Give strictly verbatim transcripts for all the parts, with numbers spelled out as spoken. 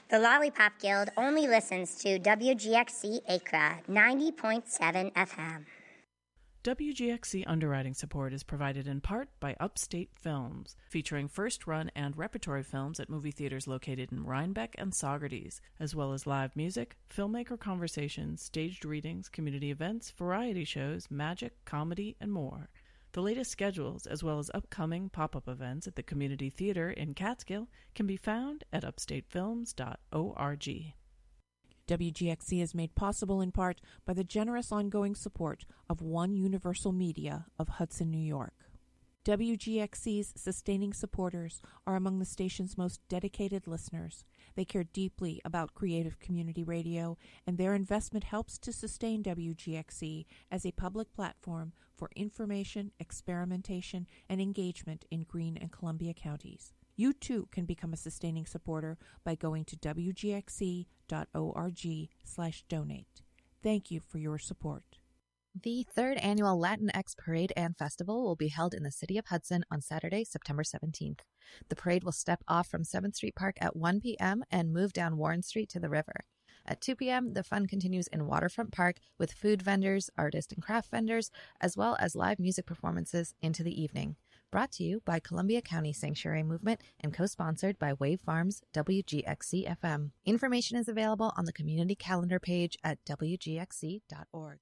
The Lollipop Guild only listens to W G X C Acra ninety point seven F M. W G X C underwriting support is provided in part by Upstate Films, featuring first-run and repertory films at movie theaters located in Rhinebeck and Saugerties, as well as live music, filmmaker conversations, staged readings, community events, variety shows, magic, comedy, and more. The latest schedules, as well as upcoming pop-up events at the Community Theater in Catskill, can be found at upstate films dot org. W G X C is made possible in part by the generous ongoing support of One Universal Media of Hudson, New York. W G X C's sustaining supporters are among the station's most dedicated listeners. They care deeply about creative community radio, and their investment helps to sustain W G X C as a public platform for information, experimentation, and engagement in Greene and Columbia counties. You too can become a sustaining supporter by going to W G X C dot org slash donate. Thank you for your support. The third annual Latinx Parade and Festival will be held in the city of Hudson on Saturday, September seventeenth. The parade will step off from seventh Street Park at one p.m. and move down Warren Street to the river. At two p.m., the fun continues in Waterfront Park with food vendors, artist and craft vendors, as well as live music performances into the evening. Brought to you by Columbia County Sanctuary Movement and co-sponsored by Wave Farms W G X C F M. Information is available on the community calendar page at W G X C dot org.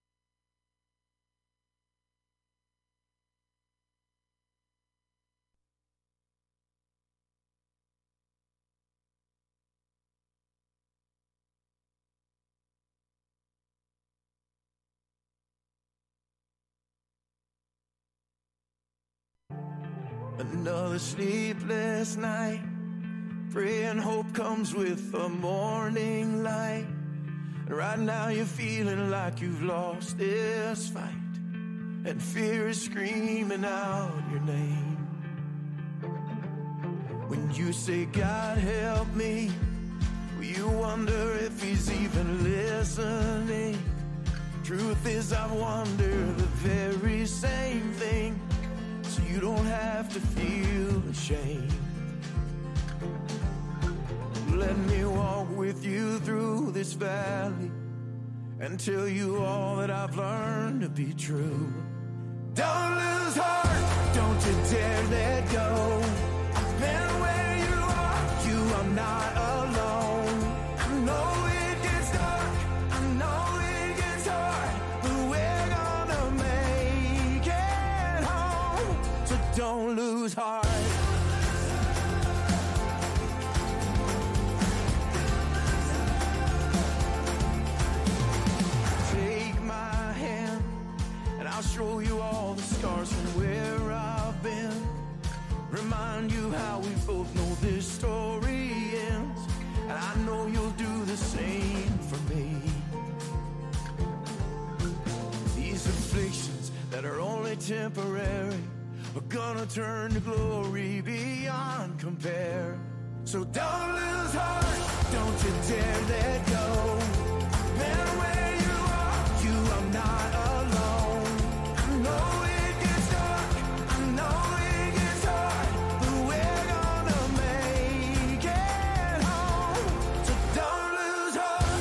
Another sleepless night, praying hope comes with the morning light. And right now you're feeling like you've lost this fight, and fear is screaming out your name. When you say, God help me, you wonder if he's even listening. Truth is, I wonder the very same thing, so you don't have to feel ashamed. Let me walk with you through this valley and tell you all that I've learned to be true. Don't lose heart, don't you dare let go. I've been where you are, you are not alone. I know it gets dark, I know it gets hard, but we're gonna make it home. So don't lose heart. Take my hand and I'll show you all the scars from where I've been. Remind you how we both know this story ends, and I know you'll do the same for me. These afflictions that are only temporary are gonna turn to glory beyond compare. So don't lose heart, don't you dare let go. Been where you are, you are not alone. I know it gets dark, I know it gets hard, but we're gonna make it home. So don't lose heart.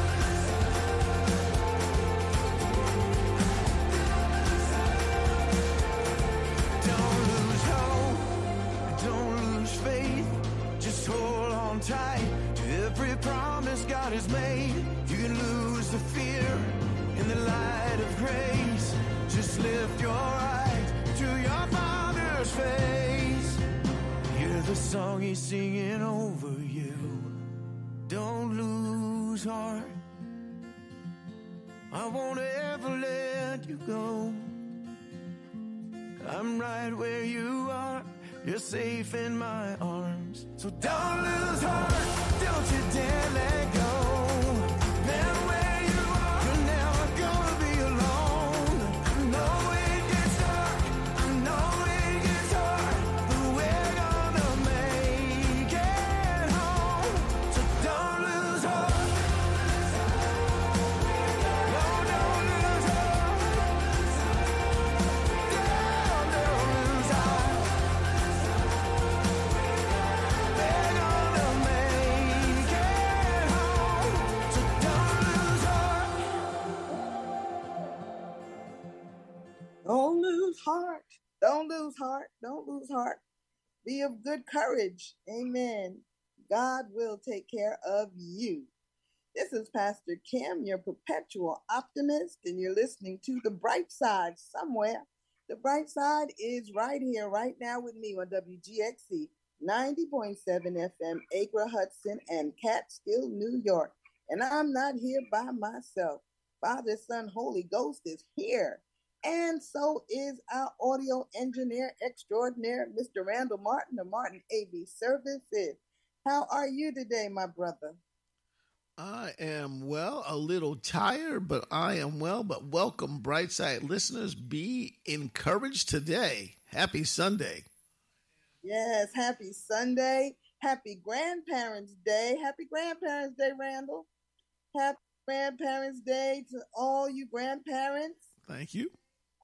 Don't lose hope, don't lose faith. Just hold on tight to every promise God has made. You can lose the fear in the light of grace. Just lift your eyes to your Father's face. Hear the song he's singing over you. Don't lose heart, I won't ever let you go. I'm right where you are, you're safe in my arms. So don't lose heart, don't you dare let go. Been where you are, you're never gonna be alone. I know it gets dark, I know it gets hard, but we're gonna make it home. So don't lose heart. No, don't lose heart. Don't, don't lose heart. We're gonna make it lose heart. Don't lose heart. Be of good courage. Amen. God will take care of you. This is Pastor Kim, your perpetual optimist, and you're listening to The Bright Side somewhere. The Bright Side is right here, right now with me on W G X C ninety point seven F M, Acre, Hudson, and Catskill, New York. And I'm not here by myself. Father, Son, Holy Ghost is here. And so is our audio engineer extraordinaire, Mister Randall Martin of Martin A V Services. How are you today, my brother? I am well, a little tired, but I am well. But welcome, Brightside listeners. Be encouraged today. Happy Sunday. Yes, happy Sunday. Happy Grandparents' Day. Happy Grandparents' Day, Randall. Happy Grandparents' Day to all you grandparents. Thank you.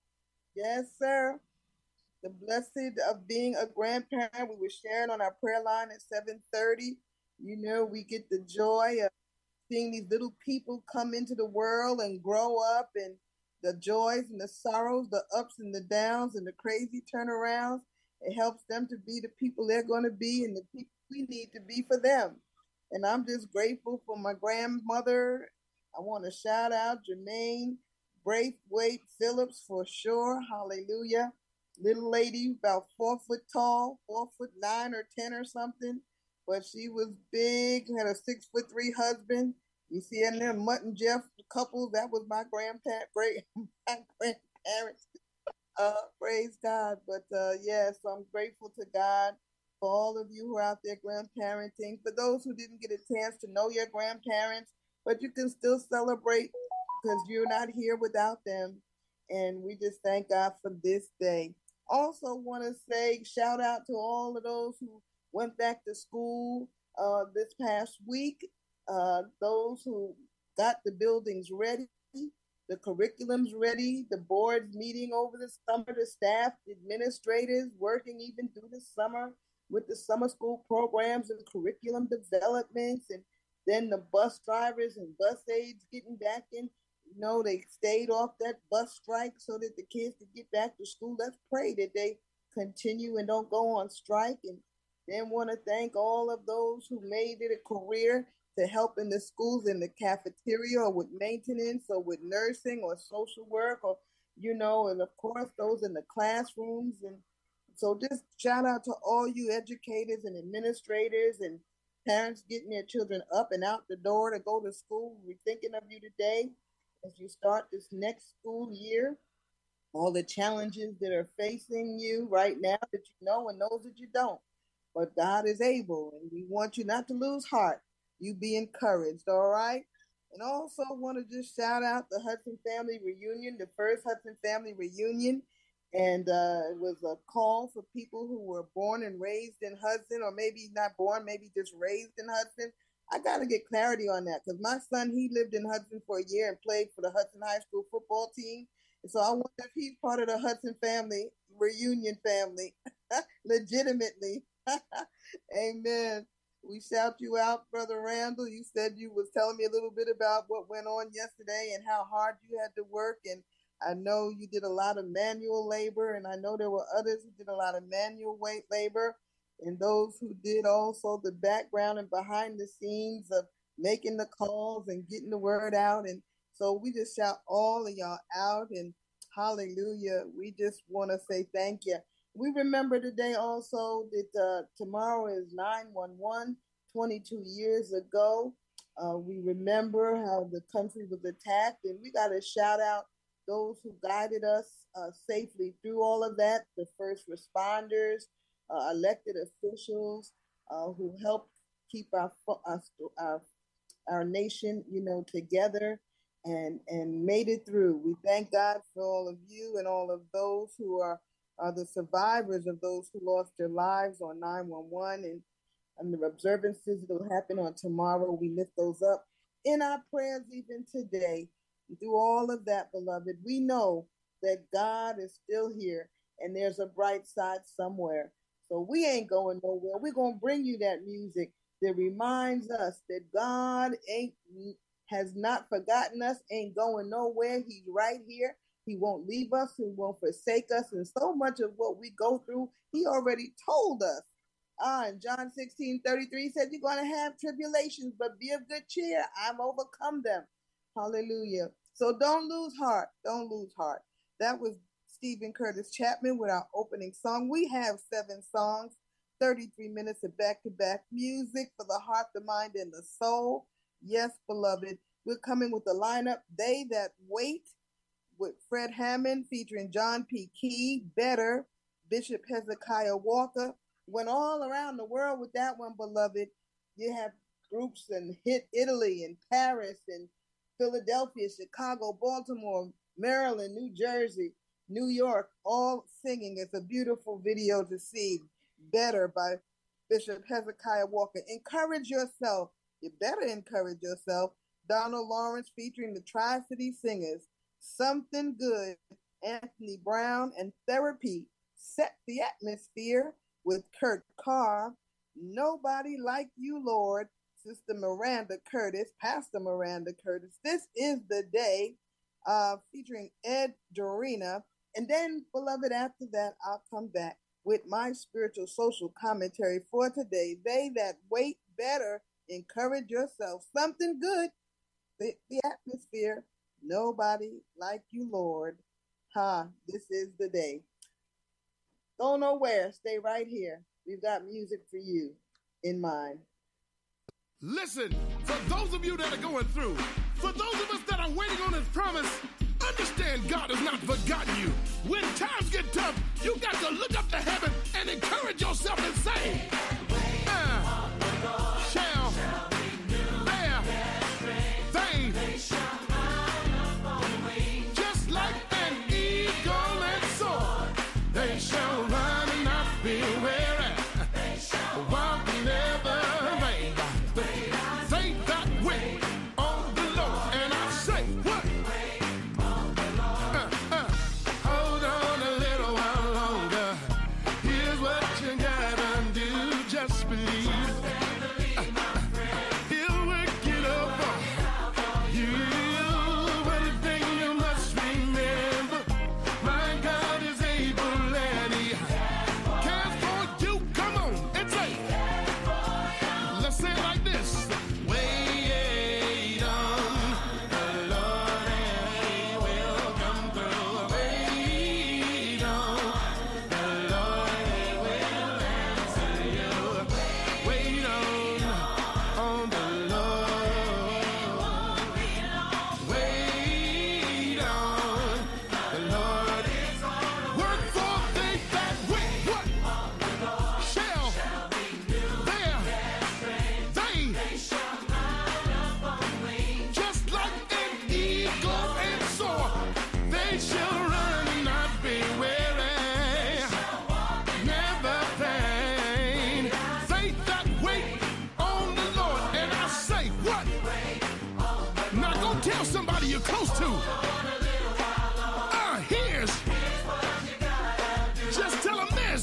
Yes, sir. The blessing of being a grandparent. We were sharing on our prayer line at seven thirty. You know, we get the joy of seeing these little people come into the world and grow up, and the joys and the sorrows, the ups and the downs and the crazy turnarounds. It helps them to be the people they're going to be and the people we need to be for them. And I'm just grateful for my grandmother. I want to shout out Jermaine Braithwaite Phillips for sure. Hallelujah. Little lady, about four foot tall, four foot nine or ten or something. But she was big, had a six foot three husband. You see in there, Mutt and Jeff couple, that was my grandpa, great, my grandparents. Uh, praise God. But uh, yes, yeah, so I'm grateful to God for all of you who are out there grandparenting. For those who didn't get a chance to know your grandparents, but you can still celebrate because you're not here without them. And we just thank God for this day. Also want to say shout out to all of those who went back to school uh, this past week, uh, those who got the buildings ready, the curriculums ready, the boards meeting over the summer, the staff, the administrators working even through the summer with the summer school programs and curriculum developments, and then the bus drivers and bus aides getting back in. You know, they stayed off that bus strike so that the kids could get back to school. Let's pray that they continue and don't go on strike. And then want to thank all of those who made it a career to help in the schools, in the cafeteria, or with maintenance, or with nursing, or social work, or, you know, and of course, those in the classrooms. And so just shout out to all you educators and administrators and parents getting their children up and out the door to go to school. We're thinking of you today as you start this next school year, all the challenges that are facing you right now that you know and those that you don't. But God is able, and we want you not to lose heart. You be encouraged, all right? And also want to just shout out the Hudson Family Reunion, the first Hudson Family Reunion. And uh, it was a call for people who were born and raised in Hudson, or maybe not born, maybe just raised in Hudson. I got to get clarity on that because my son, he lived in Hudson for a year and played for the Hudson High School football team. And so I wonder if he's part of the Hudson Family Reunion family, legitimately. Amen. We shout you out, Brother Randall. You said you was telling me a little bit about what went on yesterday and how hard you had to work. And I know you did a lot of manual labor, and I know there were others who did a lot of manual weight labor, and those who did also the background and behind the scenes of making the calls and getting the word out. And so we just shout all of y'all out, and hallelujah. We just want to say thank you. We remember today also that uh, tomorrow is nine one one, twenty-two years ago. Uh, we remember how the country was attacked, and we got to shout out those who guided us uh, safely through all of that, the first responders, uh, elected officials uh, who helped keep our, our, our, our nation, you know, together and, and made it through. We thank God for all of you and all of those who are are the survivors of those who lost their lives on nine one one, and, and the observances that will happen on tomorrow. We lift those up in our prayers even today. Through all of that, beloved, we know that God is still here and there's a bright side somewhere. So we ain't going nowhere. We're going to bring you that music that reminds us that God ain't has not forgotten us, ain't going nowhere. He's right here. He won't leave us. He won't forsake us. And so much of what we go through, he already told us. Ah, and John sixteen thirty-three said, you're going to have tribulations, but be of good cheer. I've overcome them. Hallelujah. So don't lose heart. Don't lose heart. That was Stephen Curtis Chapman with our opening song. We have seven songs, thirty-three minutes of back-to-back music for the heart, the mind, and the soul. Yes, beloved. We're coming with the lineup, They That Wait, with Fred Hammond featuring John P. Key, Better, Bishop Hezekiah Walker. Went all around the world with that one, beloved. You have groups in hit Italy and Paris and Philadelphia, Chicago, Baltimore, Maryland, New Jersey, New York, all singing. It's a beautiful video to see. Better by Bishop Hezekiah Walker. Encourage yourself. You better encourage yourself. Donald Lawrence featuring the Tri-City Singers. Something Good, Anthony Brown, and Therapy set the atmosphere with Kurt Carr. Nobody Like You, Lord. Sister Miranda Curtis, Pastor Miranda Curtis. This is the Day, uh, featuring Ed Dorina. And then, beloved, after that, I'll come back with my spiritual social commentary for today. They That Wait, Better, encourage yourself. Something Good, the, the atmosphere. Nobody Like You, Lord. Ha, huh, this is the day. Go nowhere. Stay right here. We've got music for you in mind. Listen, for those of you that are going through, for those of us that are waiting on his promise, understand God has not forgotten you. When times get tough, you got to look up to heaven and encourage yourself and say, uh, shall bear they just like an eagle and soar. They shall run and not be weary, walk and never faint. They that wait on the Lord, and I say what? Uh, uh, hold on a little while longer. Here's what you gotta do, just believe. Uh, he'll work it over you. One thing you must remember, my God is able and he cares for you. Come on and say, let's say it like this. Wait on the Lord and he will come through. Wait on the Lord and he will answer you. Wait on, on the Lord. Wait on the Lord. Work for they that wait. What? Shall bear they just like an eagle and soar. They shall run and not be weary, never faint. They that wait on the Lord, and I say what? Now go tell somebody you're close to. Ah, here's. Just tell them this.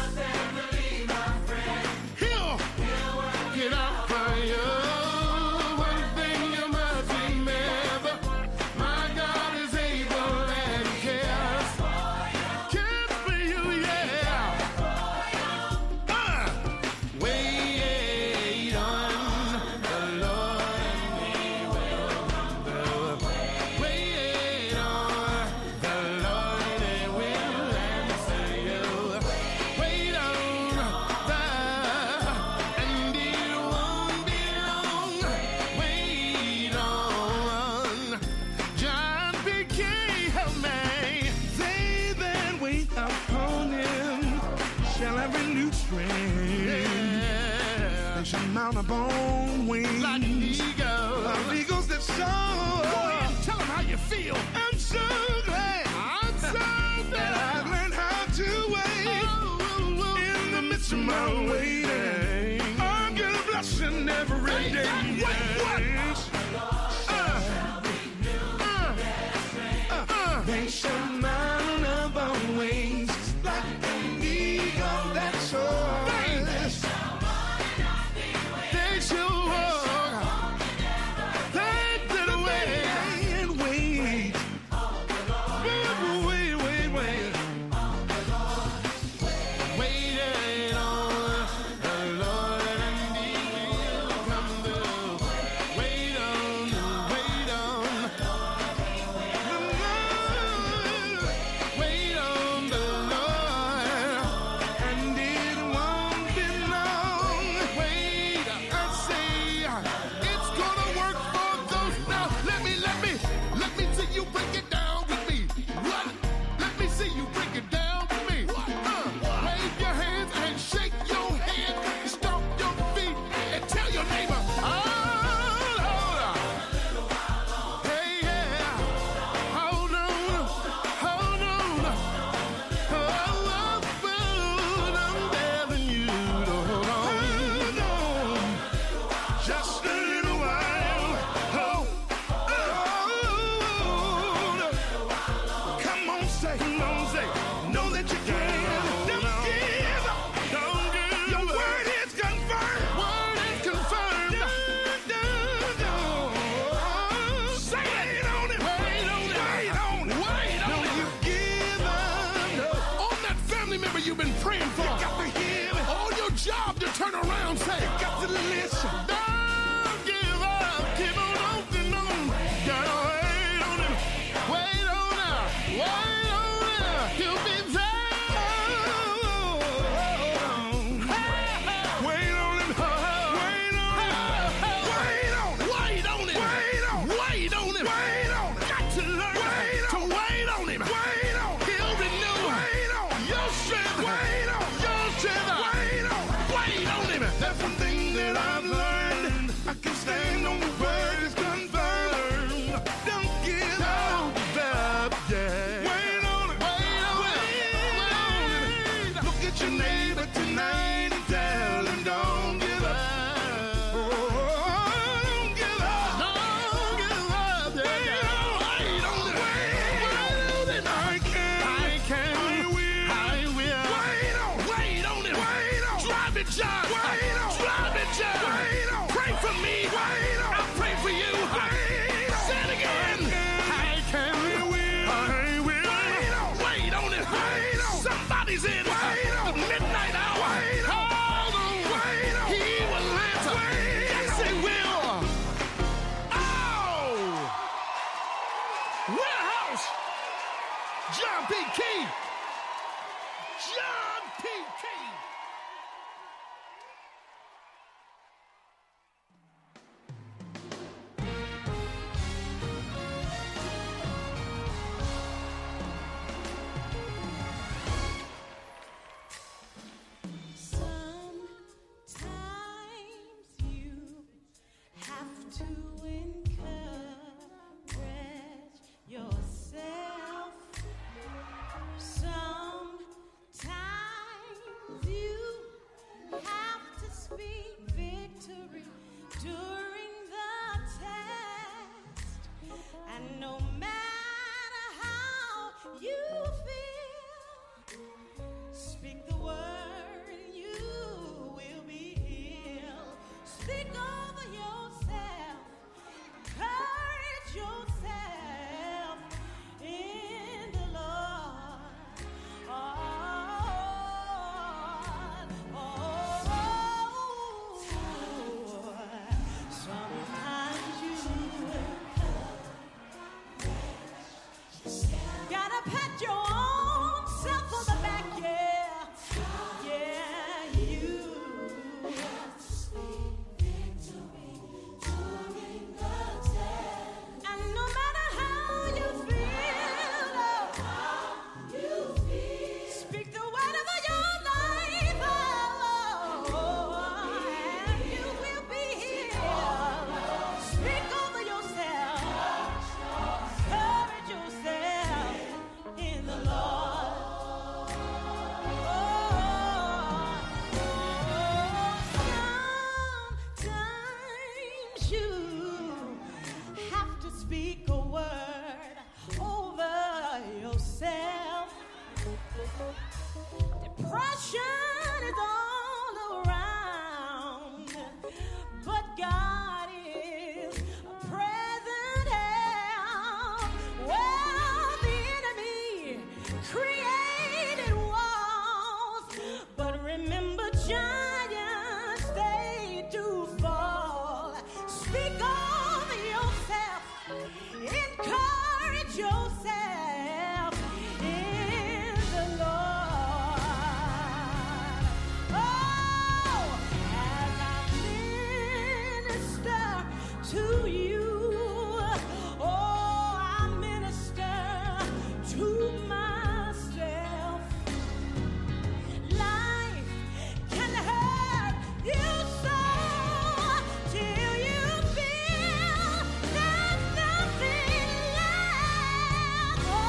He'll get out for you. One thing you must remember, my God is able and he cares. Cares for you, yeah. Uh, wait on the Lord and he will come through. Wait on the Lord and he will answer you. Wait on the, and it won't be long. Wait on John P. Key, help me. They that wait upon him shall have renewed strength. They shall mount upon wings like eagles, like eagles that soar. Go ahead, tell them how you feel. I'm so glad. I'm so glad that I've learned how to wait in the midst of my waiting. I'm gonna bless him every day. Wait, what? Uh, uh, uh, uh. They shall mount up on wings like an eagle that soars. They he's in the midnight hour. All the way. He will answer. Yes, he will. Oh! Warehouse. John P. Key. John P. Key. Sometimes you have to encourage yourself. Sometimes you have to speak victory during the test. And no matter how you feel, speak the word and you will be healed. Speak over yourself. Encourage yourself in the Lord. Oh, oh, oh. Sometimes you gotta pat your own self on the back, yeah. Yeah, you. And no matter how you feel, speak the word over your life, oh, and you will be healed. Speak over yourself. Encourage yourself in the Lord. Oh, sometimes you have to speak a word over yourself. Depression is all around, but God is a present help. Well, the enemy created walls, but remember, giants, they do fall. Speak over yourself. Encourage yourself in the Lord. Oh, as I minister to you, oh, I minister to myself. Life can hurt you so till you feel there's nothing left. Oh,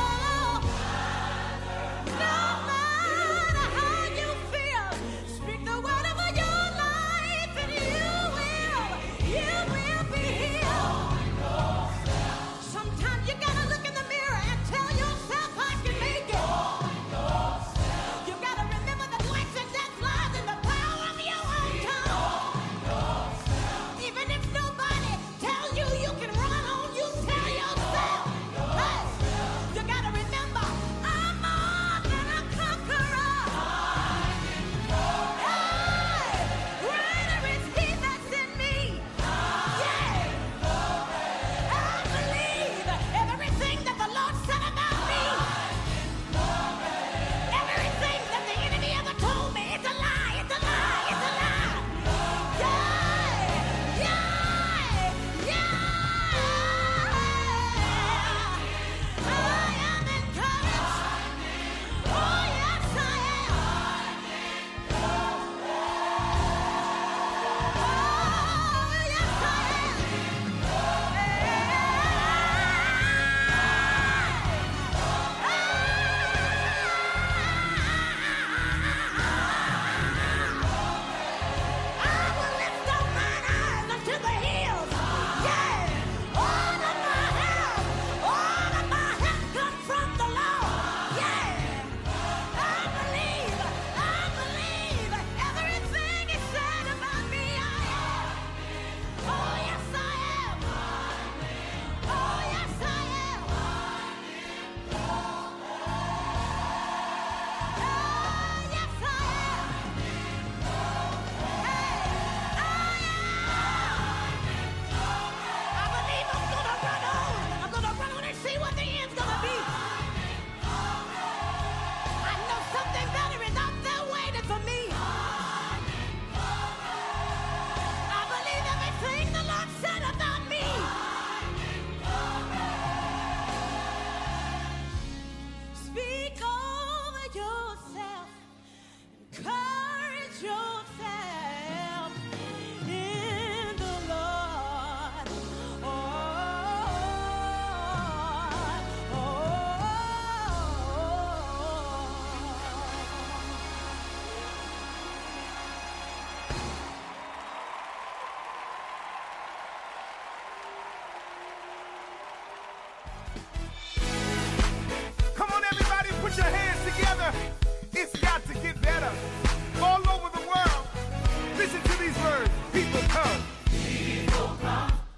no matter how you feel, speak the word over your life and you will, you will be healed.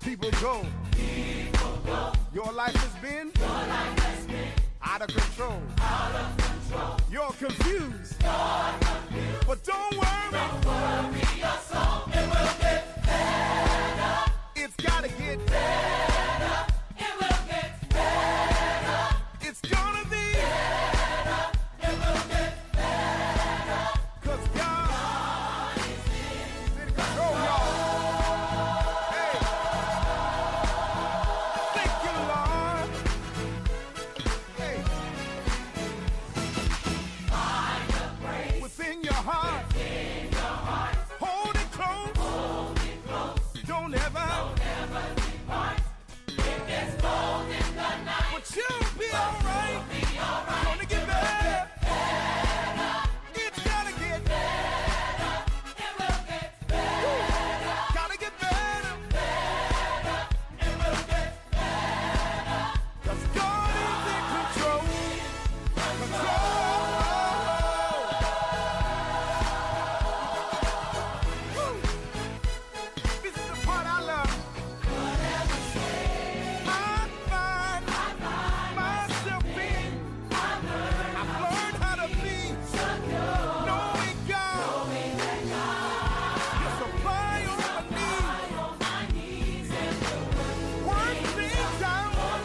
People go. People go. Your life has been. Your life has been out of control. Out of control. You're confused. You're confused. But don't worry. Don't worry your soul. It will get better. It's gotta get better. It will get better. It's gonna be better. It will get better. Cause God, God is in, in control, y'all. Hey. Thank you, Lord. Hey. Find a praise within your heart. Within your heart. Hold it close. Hold it close. Don't ever, don't ever depart. It gets cold in the night, but you'll be alright. Be alright. Gonna get better. Better. It's gotta get better. It will get better. Gotta get better. Better. It will get better. 'Cause God is in control. Control. Woo. This is the part I love. I find myself being. I've learned how to be knowing God. You supply all my needs. Work things out.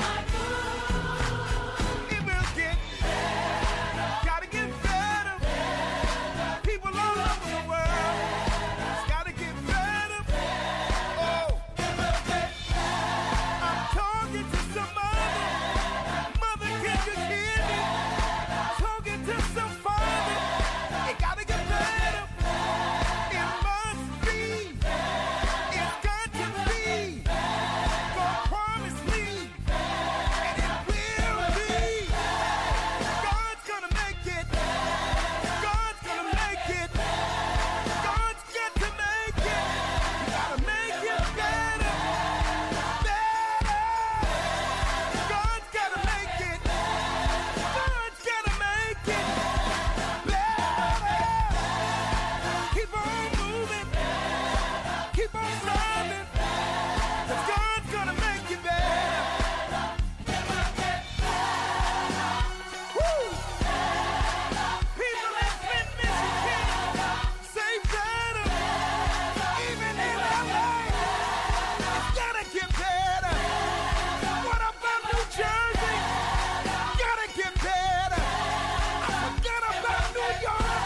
It will get better. Gotta get better. People all over the world. It's gotta get better. Oh, it will get better. I'm talking to somebody. Mother, can you hear me? Talking to some father. It gotta get better. It must be. It's got to be. God promised me. And it will be. God's gonna make it. God's gonna make it. God's got to make it. You gotta make it better. Better. God's gotta make it. God's gotta make it better. Keep on moving. Keep on striving. 'Cause God's gonna make it better. It will get better. Woo! People in Flint, Michigan, say better. Even in L A, it's gotta get better. What about New Jersey? Gotta get better. I forgot about New York.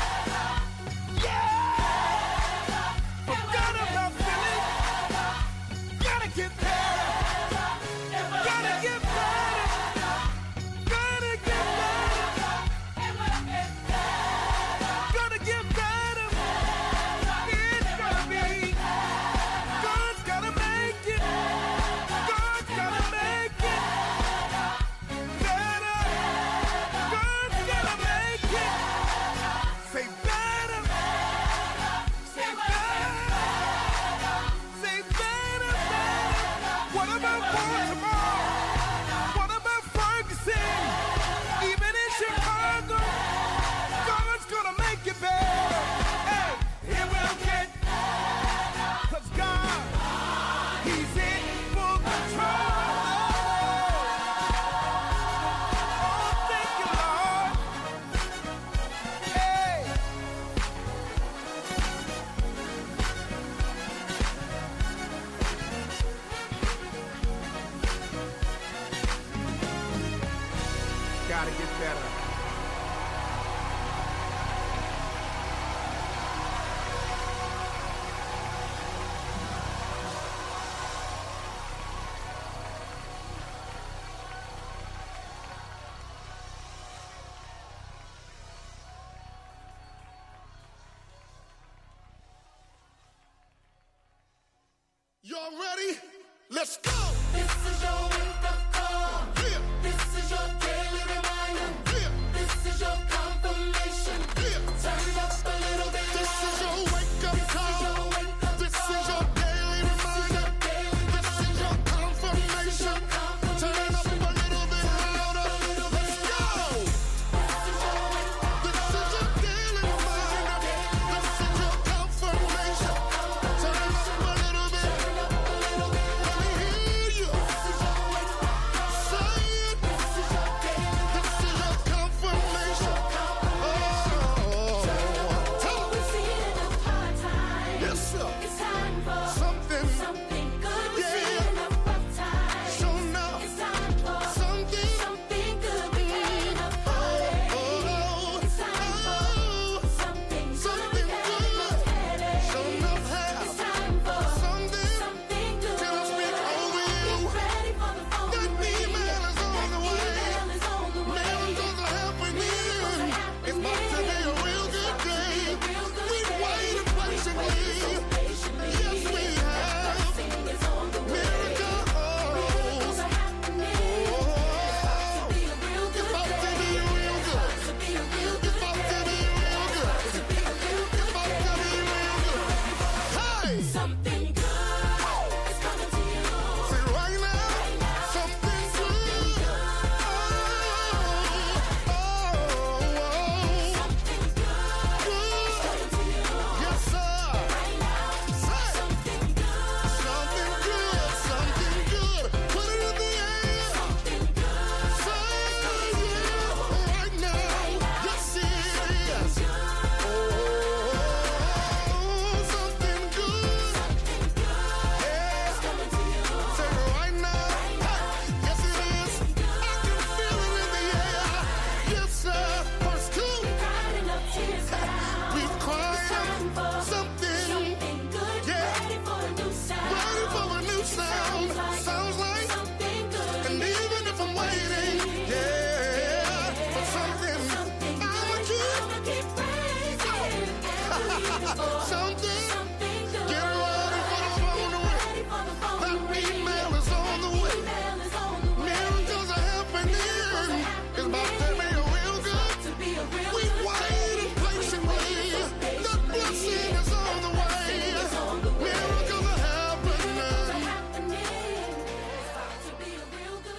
Yeah. Forgot about Philly. Gotta get better. Gotta get better. Gotta get better. Gotta get better. It's gonna be. God's gotta make it. God's gotta make it better. God's gotta make it. Say better. Say better. Say better. What about Baltimore? What about Ferguson? Even in Chicago, God's gonna make it better. Hey, it will get better. 'Cause God, He's in full control. Oh, thank you, Lord. Hey. Gotta get better. Y'all ready? Let's go! This is your wake-up call. Yeah, This is your daily reminder. yeah, This is your confirmation. yeah. Turn up a little bit This is louder. your wake-up call. This is your daily reminder. This is your confirmation. Turn up a little bit louder. Let's go! This is your daily reminder. This is your confirmation. Turn up a little bit.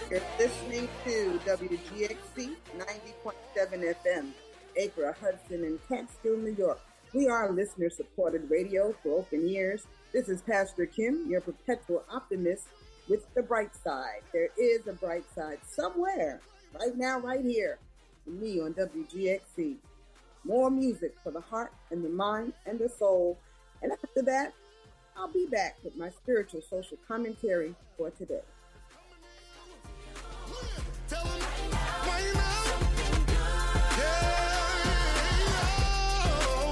You're listening to W G X C ninety point seven F M, Acre, Hudson, and Catskill, New York. We are listener-supported radio for open ears. This is Pastor Kim, your perpetual optimist with the bright side. There is a bright side somewhere, right now, right here, for me on W G X C. More music for the heart and the mind and the soul. And after that, I'll be back with my spiritual social commentary for today. Tell 'em right now. Yeah,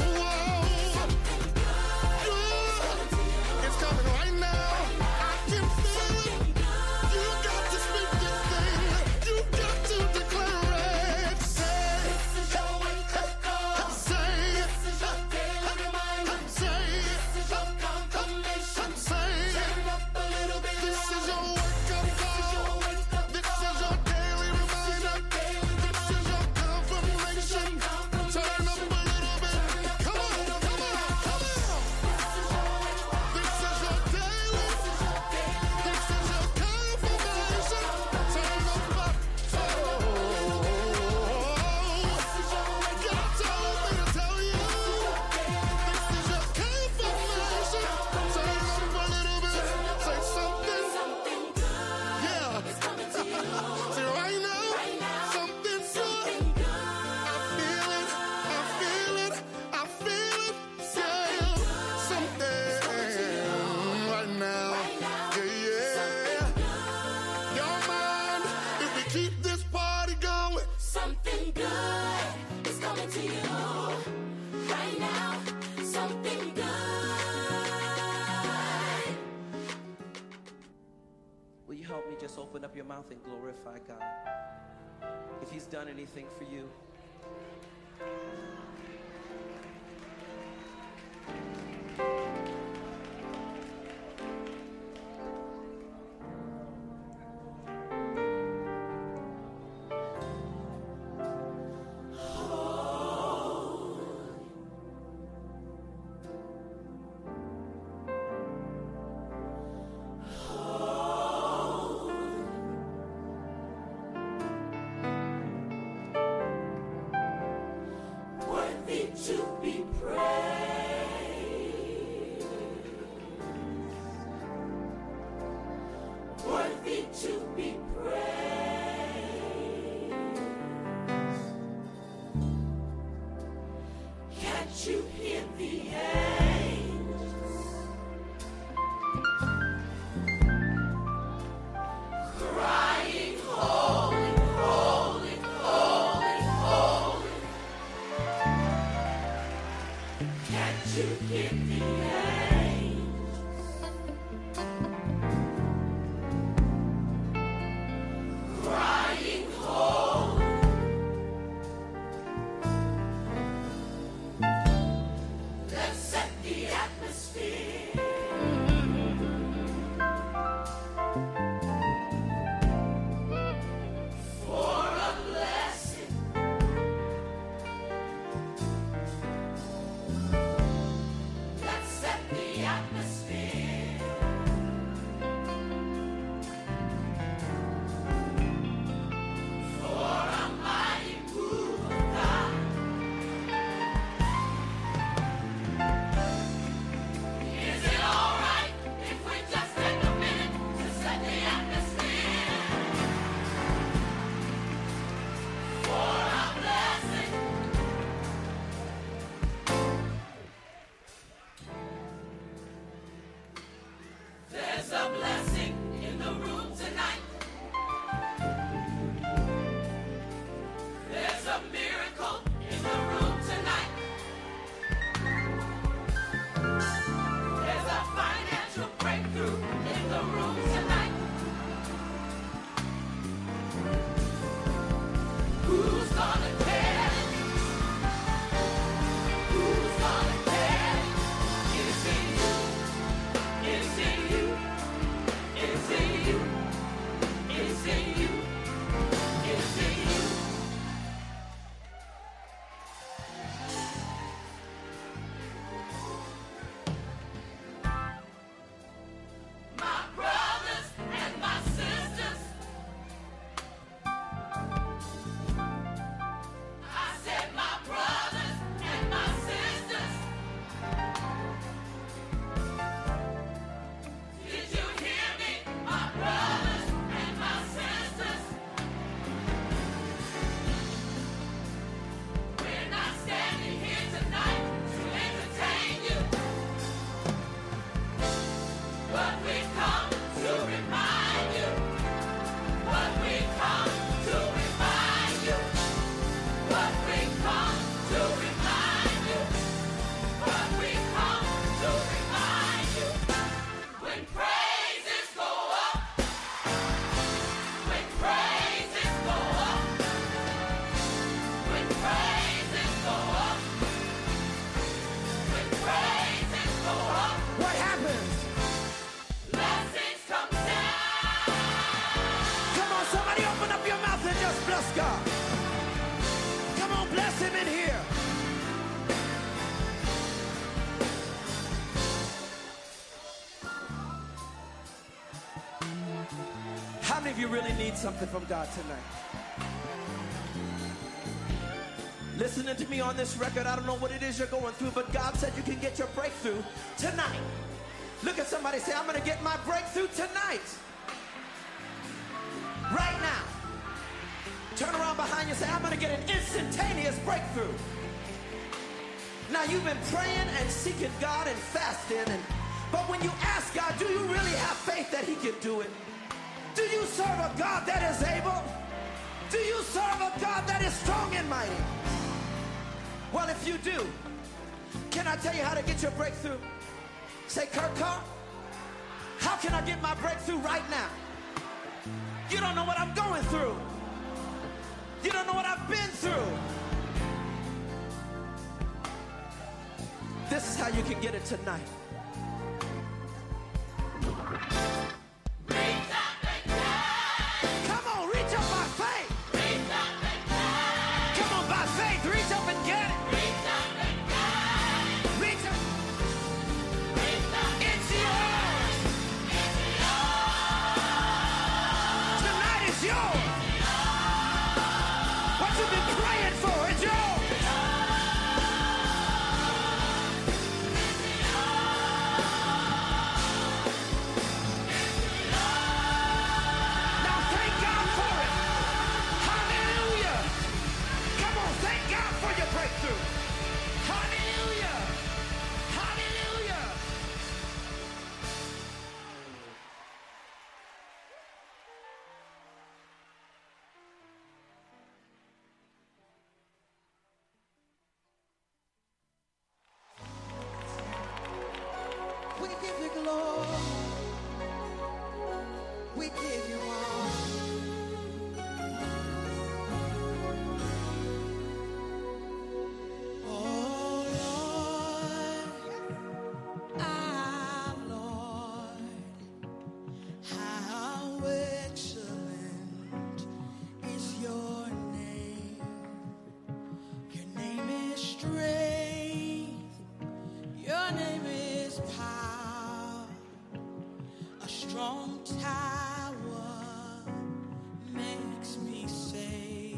it's coming right now. I can feel it. You got to speak this thing. You got to declare it. Say, This is your wake-up call. say, This is your daily reminder. say, This is your confirmation. say. Turn it up a little bit This is louder. your wake-up This is your call. wake-up This call. is your daily reminder. Daily This is your confirmation. confirmation. Turn up a little bit. Come on, come on, come on. This is your daily. This is your confirmation. Turn up a. Oh, God told me to tell you. This is your confirmation. Turn up a little bit. Say something. Yeah. See right now, something's good. I feel it, I feel it, I feel it. Yeah, something right now. Yeah, yeah. Your mind, if we keep this party going. Something good is coming to you right now. Something good. Will you help me just open up your mouth and glorify God? If He's done anything for you. How many of you really need something from God tonight? Listening to me on this record, I don't know what it is you're going through, but God said you can get your breakthrough tonight. Look at somebody, say, I'm going to get my breakthrough tonight. Right now. Turn around behind you and say, I'm going to get an instantaneous breakthrough. Now, you've been praying and seeking God and fasting, and, but when you ask God, do you really have faith that he can do it? Do you serve a God that is able? Do you serve a God that is strong and mighty? Well, if you do, can I tell you how to get your breakthrough? Say, Kirk Carr, how can I get my breakthrough right now? You don't know what I'm going through. You don't know what I've been through. This is how you can get it tonight. Come on, reach up by faith. Come on, by faith, reach up and get it. Reach up. It's yours. Tonight is yours. What you've been praying for, it's yours. Now thank God for it. Hallelujah. Come on, thank God for your breakthrough. Hallelujah. Hallelujah. We give you glory. We give you honor. Oh Lord, our Lord, how excellent is your name. Your name is strength. Your name is power. A strong tower makes me safe.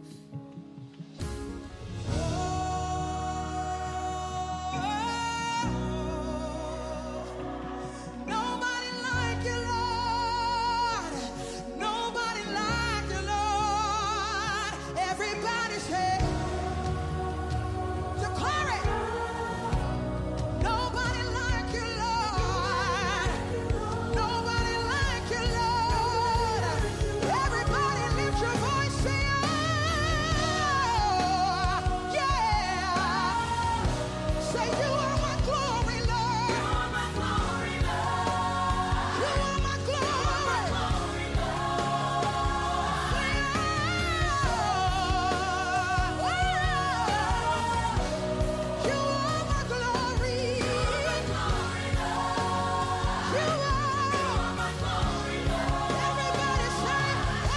Nobody like you, Lord. Nobody like you, Lord. Everybody say, declare it. Nobody like you, Lord. Nobody like you, Lord. Everybody lift your voice, say, oh, yeah. Say, you are my glory, Lord. You are my glory, Lord. You are my glory. You are my glory. You are my glory, Lord. Everybody say,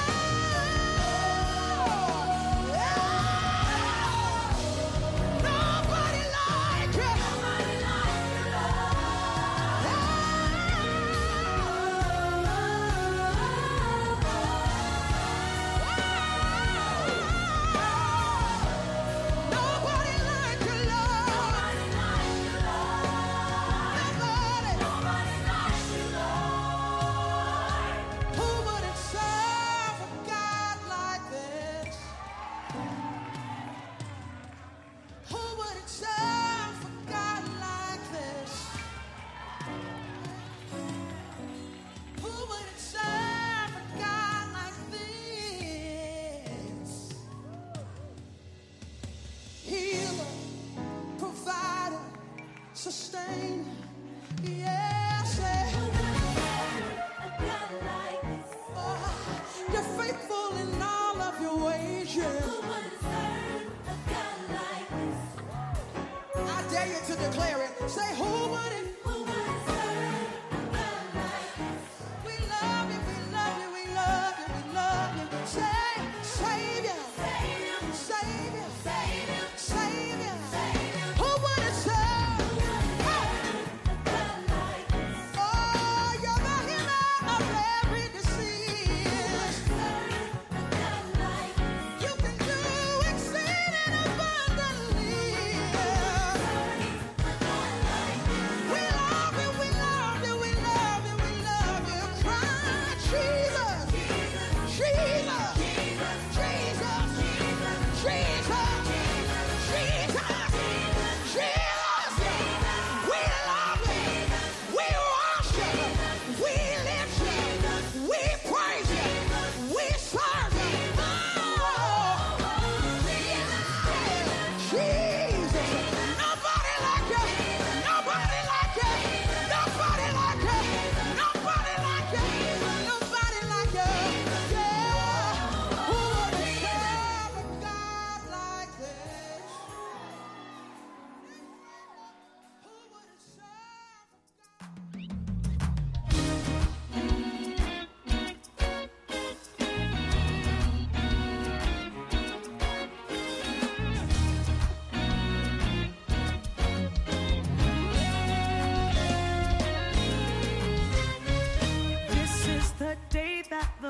nobody like you. Nobody like you, Nobody like you, Lord. Nobody. Nobody like you, Lord. Who wouldn't serve a God like this? Who wouldn't serve a God like this? Who wouldn't serve a God like this? Healer, provider, sustainer. Yes, oh, you're faithful in all of your ways. Yeah. I dare you to declare it. Say, who would it? We love you, we love you, we love you, we love you. Say, Savior, Savior, Savior, Savior. Who would it serve? Oh, you're the healer of every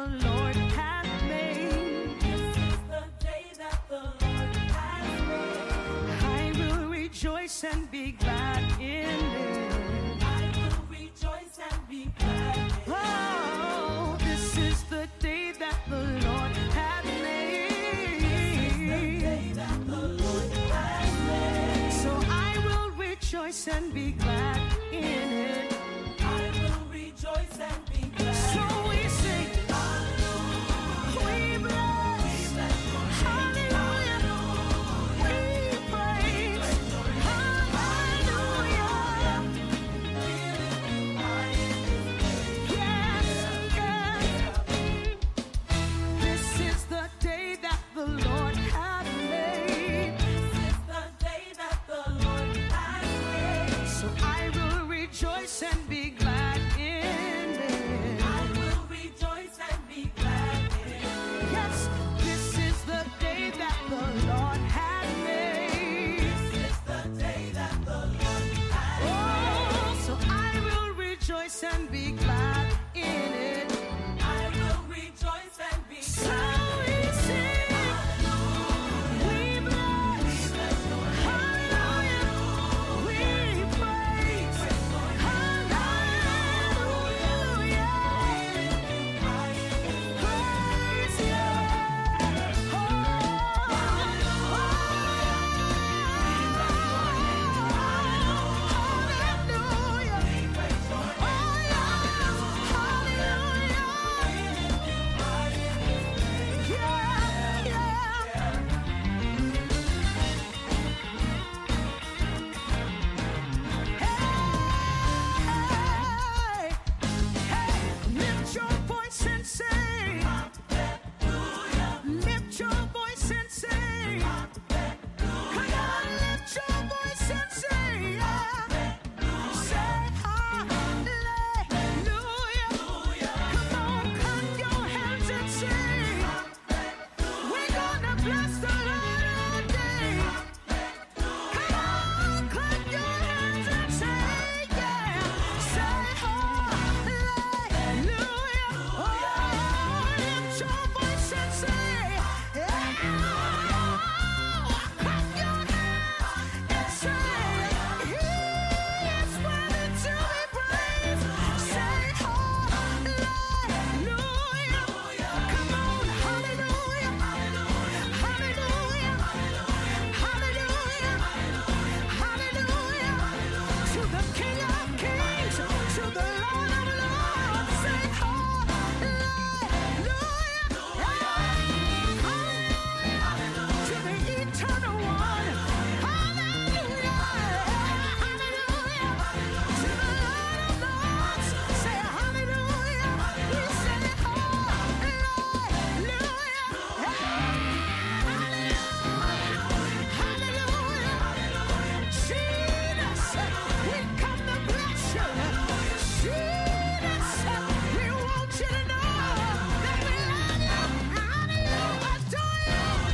the Lord has made. This is the day that the Lord has made. I will rejoice and be glad in it. I will rejoice and be glad in it. Oh, this is the day that the Lord has made. This is the day that the Lord has made. So I will rejoice and be glad in it. I will rejoice and be glad. So we sing, we bless, hallelujah, we praise, hallelujah. Yes, yes. This is the day that the Lord has made. This is the day that the Lord has made. So I will rejoice and be glad in it. I will rejoice and be glad in it. Yes, this is the day that the Lord has made. This is the day that the Lord has made. Oh, so I will rejoice and be glad in it. I will rejoice and be glad. So we sing, we bless, hallelujah, we praise, hallelujah, praise you. Lift your voice and sing. Lift your voice and sing. Come on, lift your voice and sing. Say hallelujah. Come on, clap your hands and sing. We're gonna bless the Lord all day. Come on, clap your hands and sing. Yeah. Say hallelujah. Oh, lift your voice and sing. Yeah. Clap your hands and sing. He is worthy to be praised. Say hallelujah. Come on, hallelujah. Hallelujah. Hallelujah. Hallelujah. To the King of Kings, to the Lord of Lords. Say hallelujah. Hallelujah. To the eternal one. Hallelujah. Hallelujah. To the Lord of Lords. Say hallelujah. We say hallelujah. Hallelujah. Jesus, we come to bless you. Jesus, we want you to know that we love you, honor you, adore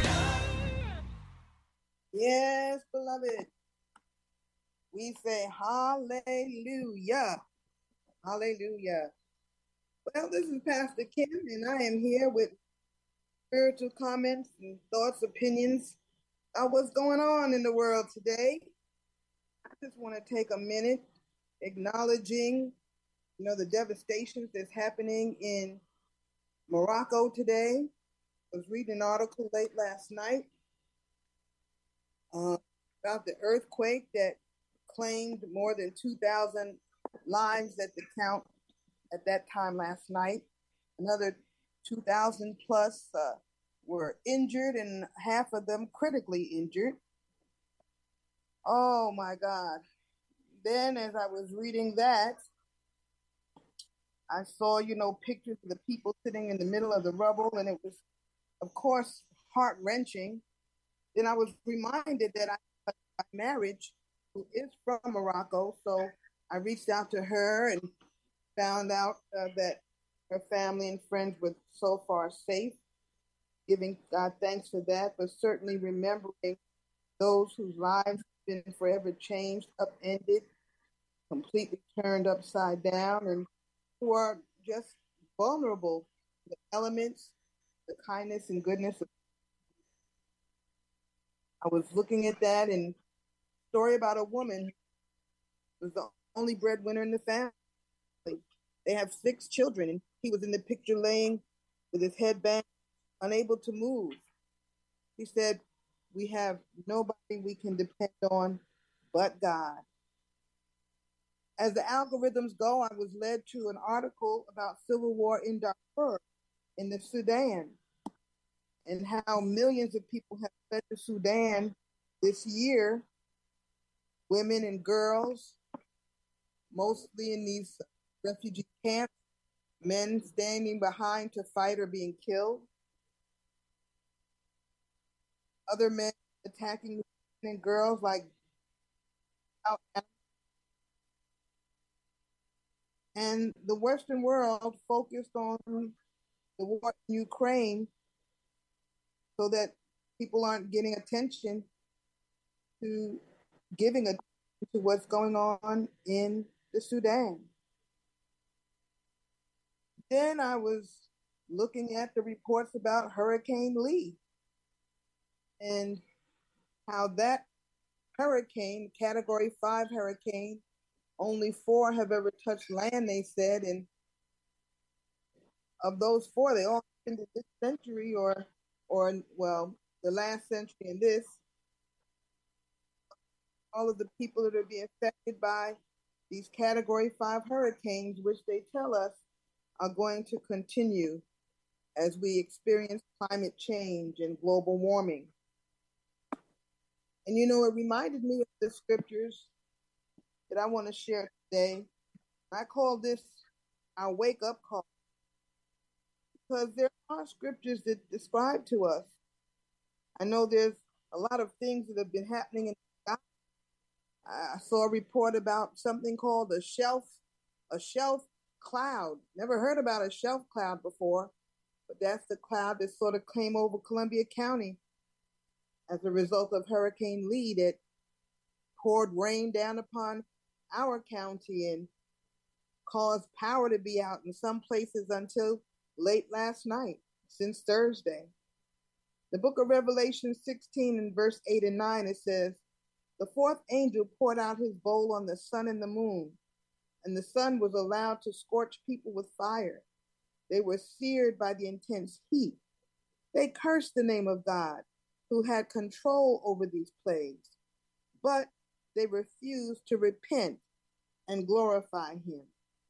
you. Yes, beloved. We say hallelujah. Hallelujah. Well, this is Pastor Kim, and I am here with spiritual comments and thoughts, opinions of what's going on in the world today. I just want to take a minute acknowledging, you know, the devastations that's happening in Morocco today. I was reading an article late last night uh, about the earthquake that claimed more than two thousand lives at the count at that time last night. Another two thousand plus uh, were injured, and half of them critically injured. Oh my God. Then as I was reading that, I saw, you know, pictures of the people sitting in the middle of the rubble, and it was, of course, heart-wrenching. Then I was reminded that I have a marriage who is from Morocco, so I reached out to her and found out uh, that her family and friends were so far safe, giving God thanks for that, but certainly remembering those whose lives have been forever changed, upended, completely turned upside down, and who are just vulnerable the elements, the kindness and goodness of. I was looking at that and story about a woman who was the only breadwinner in the family. They have six children, and he was in the picture laying with his head banged, unable to move. He said, "We have nobody we can depend on but God." As the algorithms go, I was led to an article about civil war in Darfur, in the Sudan, and how millions of people have fled to Sudan this year, women and girls, mostly in these refugee camps, men standing behind to fight or being killed, other men attacking women and girls like out. And the Western world focused on the war in Ukraine so that people aren't getting attention to giving attention to what's going on in the Sudan. Then I was looking at the reports about Hurricane Lee and how that hurricane, category five hurricane, only four have ever touched land, they said, and of those four, they all happened in this century or, or well, the last century and this. All of the people that are being affected by these category five hurricanes, which they tell us are going to continue as we experience climate change and global warming. And you know, it reminded me of the scriptures that I want to share today. I call this our wake up call, because there are scriptures that describe to us. I know there's a lot of things that have been happening in the sky. I saw a report about something called a shelf, a shelf cloud. Never heard about a shelf cloud before, but that's the cloud that sort of came over Columbia County as a result of Hurricane Lee that poured rain down upon our county and caused power to be out in some places until late last night, since Thursday. The book of Revelation sixteen and verse eight and nine, it says, "The fourth angel poured out his bowl on the sun and the moon, and the sun was allowed to scorch people with fire. They were seared by the intense heat. They cursed the name of God, who had control over these plagues, but they refused to repent and glorify him."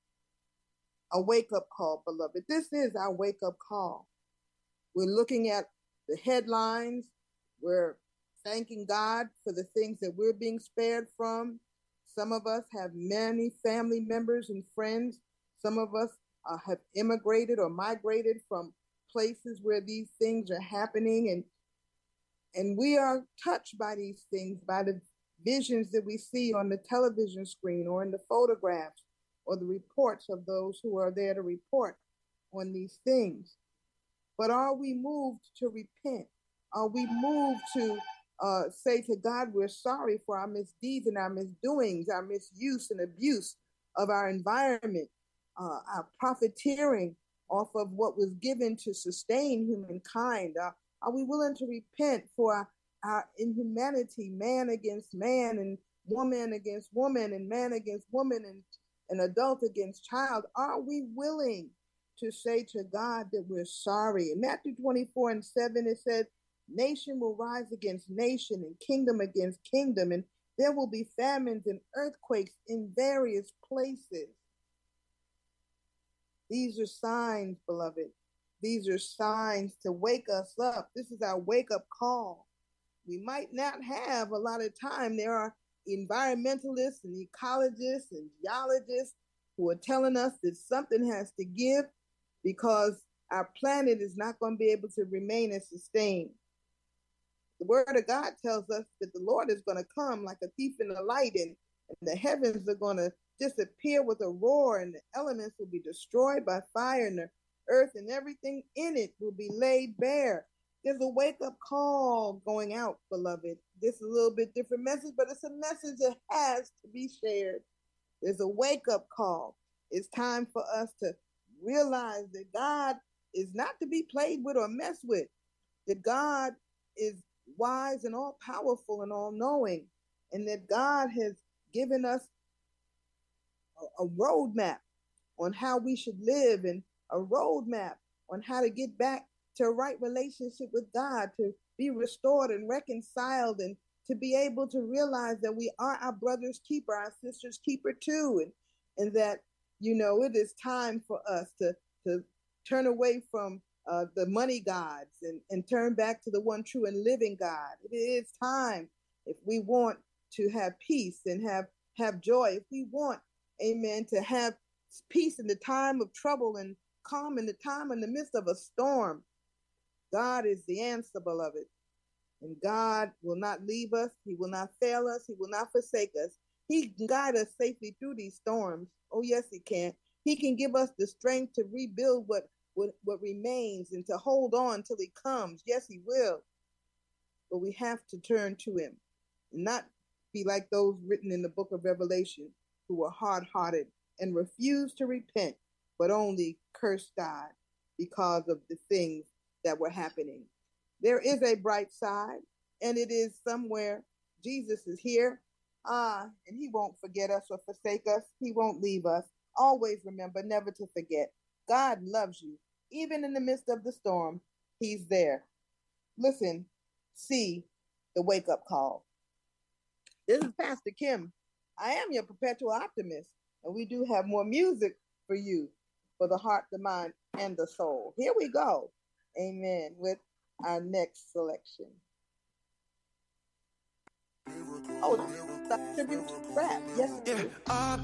A wake-up call, beloved. This is our wake-up call. We're looking at the headlines. We're thanking God for the things that we're being spared from. Some of us have many family members and friends. Some of us uh, have immigrated or migrated from places where these things are happening. And, and we are touched by these things, by the visions that we see on the television screen or in the photographs or the reports of those who are there to report on these things. But are we moved to repent? Are we moved to uh, say to God, we're sorry for our misdeeds and our misdoings, our misuse and abuse of our environment, uh, our profiteering off of what was given to sustain humankind? Uh, are we willing to repent for our, our inhumanity, man against man and woman against woman and man against woman and an adult against child? Are we willing to say to God that we're sorry? In Matthew twenty-four and seven, it said, "Nation will rise against nation and kingdom against kingdom, and there will be famines and earthquakes in various places." These are signs, beloved. These are signs to wake us up. This is our wake-up call. We might not have a lot of time. There are environmentalists and ecologists and geologists who are telling us that something has to give because our planet is not going to be able to remain and sustain. The word of God tells us that the Lord is going to come like a thief in the light, and, and the heavens are going to disappear with a roar, and the elements will be destroyed by fire, and the earth and everything in it will be laid bare. There's a wake-up call going out, beloved. This is a little bit different message, but it's a message that has to be shared. There's a wake-up call. It's time for us to realize that God is not to be played with or messed with. That God is wise and all powerful and all knowing, and that God has given us a, a roadmap on how we should live, and a roadmap on how to get back to a right relationship with God, to be restored and reconciled, and to be able to realize that we are our brother's keeper, our sister's keeper too, and and that, you know, it is time for us to to turn away from uh, the money gods and, and turn back to the one true and living God. It is time, if we want to have peace and have, have joy, if we want, amen, to have peace in the time of trouble and calm in the time in the midst of a storm. God is the answer, beloved. And God will not leave us. He will not fail us. He will not forsake us. He can guide us safely through these storms. Oh, yes, he can. He can give us the strength to rebuild what, what, what remains and to hold on till he comes. Yes, he will. But we have to turn to him and not be like those written in the book of Revelation who were hard-hearted and refused to repent, but only cursed God because of the things that were happening. There is a bright side, and it is somewhere. Jesus is here. Ah, and he won't forget us or forsake us. He won't leave us. Always remember never to forget. God loves you. Even in the midst of the storm, he's there. Listen, see the wake-up call. This is Pastor Kim. I am your perpetual optimist, and we do have more music for you, for the heart, the mind, and the soul. Here we go. Amen. With our next selection. Oh, that's tribute to rap. Yes, it Yeah, is. I've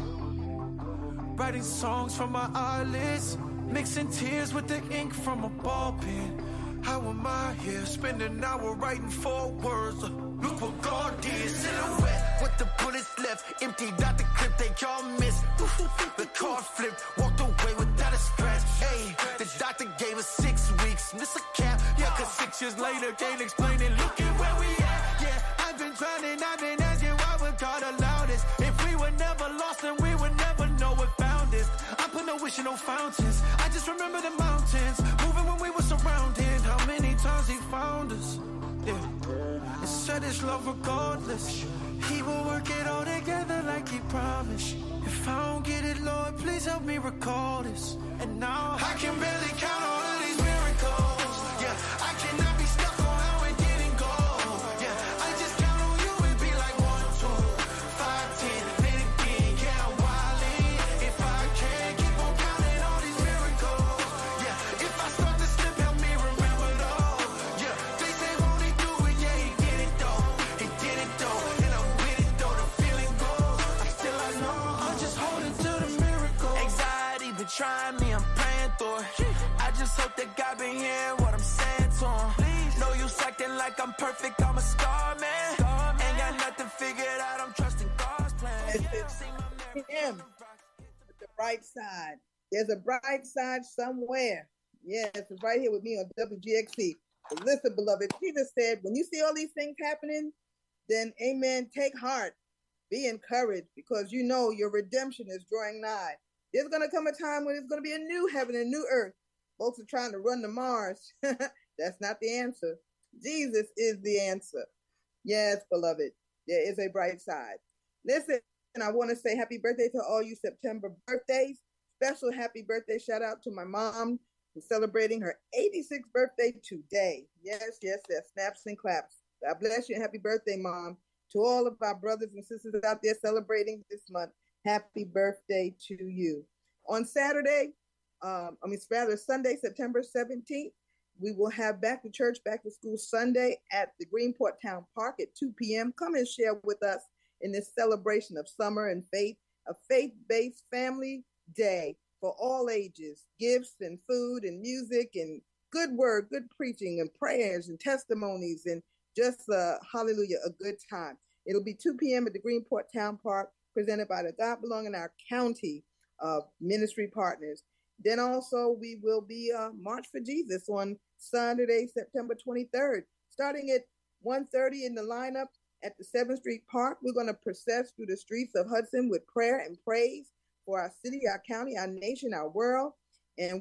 been writing songs from my eyelids, mixing tears with the ink from a ball pen. How am I here? Spend an hour writing four words. Look what God did. Silhouette with the bullets left, emptied out the clip they all missed. The car flipped, walked away without a scratch. Hey, the doctor gave us six weeks. Miss a cap, yeah, cause six years later can't explain it. Look at where we at. Yeah, I've been trying and I've been asking why would God allow this? If we were never lost and we would never know what found us. I put no wish in no fountains. I just remember the mountains, moving when we were surrounded. How many times he found us? Yeah, and said his love regardless. He will work it all together like he promised. If I don't get it, Lord, please help me recall this. And now I can barely count all of these miracles. Yeah, I cannot be stuck on how it didn't go. Yeah, I just count on you and be like one, two, five, ten, then again, count wildly. If I can keep on counting all these miracles. Yeah, if I start to slip, help me remember though. Yeah, they say won't he do it? Yeah, he did it though. He did it though, and I'm with it though. The feeling goes. I still I know I'm just holding to the miracle. Anxiety been trying me, I'm praying through it. I just hope that God been hearing what I'm saying to him. Please. No use acting like I'm perfect, I'm a star man. Star man. Ain't got nothing figured out, I'm trusting God's plan. It's him. The bright side. There's a bright side somewhere. Yes, it's right here with me on W G X C. But listen, beloved, Jesus said, when you see all these things happening, then amen, take heart. Be encouraged because you know your redemption is drawing nigh. There's going to come a time when it's going to be a new heaven and new earth. Folks are trying to run to Mars. That's not the answer. Jesus is the answer. Yes, beloved, there is a bright side. Listen, and I want to say happy birthday to all you September birthdays. Special happy birthday shout out to my mom who's celebrating her eighty-sixth birthday today. Yes, yes, yes. Snaps and claps. God bless you and happy birthday, Mom. To all of our brothers and sisters out there celebrating this month, happy birthday to you. On Saturday, um, I mean, rather Sunday, September seventeenth, we will have Back to Church, Back to School Sunday at the Greenport Town Park at two p.m. Come and share with us in this celebration of summer and faith, a faith-based family day for all ages, gifts and food and music and good word, good preaching and prayers and testimonies and just, uh, hallelujah, a good time. It'll be two p.m. at the Greenport Town Park, presented by the God Belonging Our County uh, ministry partners. Then also we will be uh, March for Jesus on Saturday, September twenty-third, starting at one thirty in the lineup at the seventh Street Park. We're going to process through the streets of Hudson with prayer and praise for our city, our county, our nation, our world. And we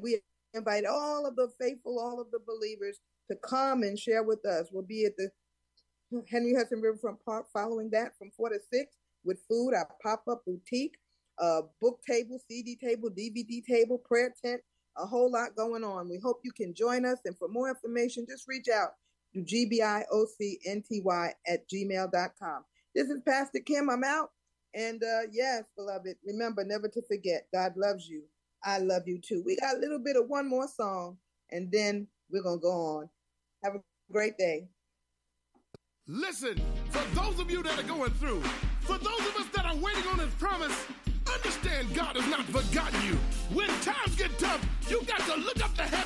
invite all of the faithful, all of the believers to come and share with us. We'll be at the Henry Hudson Riverfront Park following that from four to six with food, our pop-up boutique, uh, book table, C D table, D V D table, prayer tent, a whole lot going on. We hope you can join us. And for more information, just reach out to G B I O C N T Y at gmail dot com. This is Pastor Kim. I'm out. And uh, yes, beloved, remember never to forget, God loves you. I love you too. We got a little bit of one more song, and then we're going to go on. Have a great day. Listen, for those of you that are going through, for those of us that are waiting on his promise, understand God has not forgotten you. When times get tough, you got to look up the heavens